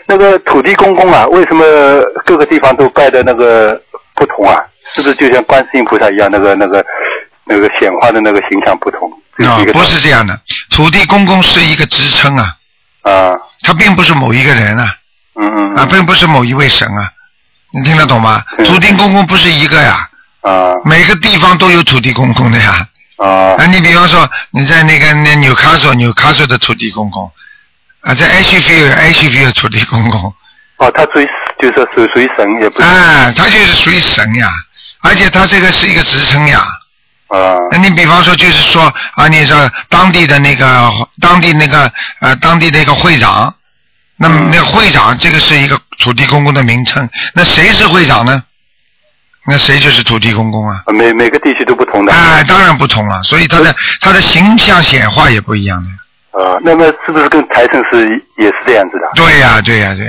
那个土地公公啊，为什么各个地方都拜的那个不同啊？是不是就像观世音菩萨一样，那个显化的那个形象不同？ 不是这样的，土地公公是一个职称啊，他并不是某一个人啊，并不是某一位神啊，你听得懂吗？土地公公不是一个呀，每个地方都有土地公公的呀。你比方说你在那纽卡索的土地公公在埃希菲尔土地公公。 他就是属于神也不是。 他就是属于神呀，而且他这个是一个职称呀。你比方说就是说你说当地的一个会长，那么那个会长这个是一个土地公公的名称，那谁是会长呢？那谁就是土地公公啊？ 每个地区都不同的。 当然不同了，所以他的形象显化也不一样的。 那么是不是跟财神也是这样子的？ 对呀。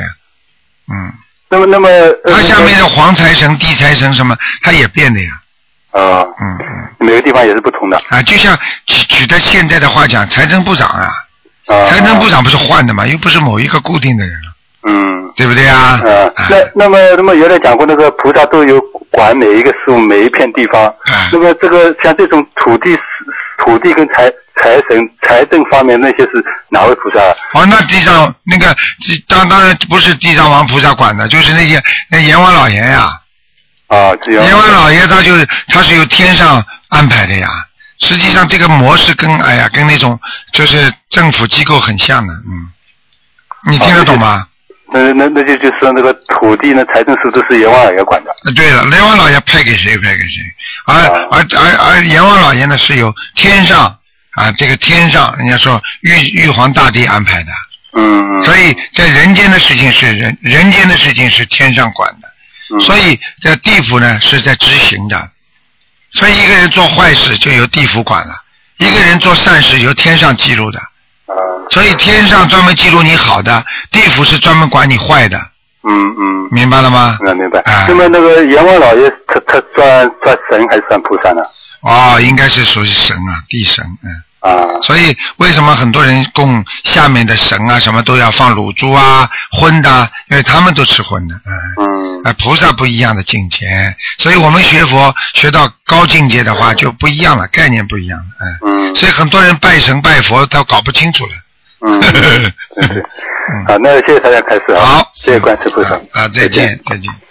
那么他下面的黄财神、地财神什么，他也变的呀。 每个地方也是不同的。 就像举的现在的话讲，财政部长财政部长不是换的嘛，又不是某一个固定的人了。对不对啊？ 那么原来讲过，那个菩萨都有管每一个事物、每一片地方。那么这个像这种土地跟财神、财政方面那些是哪位菩萨？ 那地上那个当然不是地藏王菩萨管的，就是那阎王老爷呀。阎王老爷他是由天上安排的呀。实际上这个模式跟那种就是政府机构很像的。你听得懂吗？ 那就是说那个土地呢，财政是都是阎王老爷管的。 对了，阎王老爷派给谁，而阎王老爷呢是由天上这个天上人家说玉皇大帝安排的。所以在人间的事情是人间的事情是天上管的。所以在地府呢是在执行的。所以一个人做坏事就由地府管了，一个人做善事由天上记录的。所以天上专门记录你好的，地府是专门管你坏的。明白了吗？ 明白。那么那个阎王老爷他算神还是算菩萨呢？ 应该是属于神地神。所以为什么很多人供下面的神什么都要放乳猪荤的，因为他们都吃荤的。菩萨不一样的境界，所以我们学佛学到高境界的话就不一样了，概念不一样了。所以很多人拜神拜佛他搞不清楚了。 好，那谢谢大家开始。 好， 谢谢观世菩萨。 再见。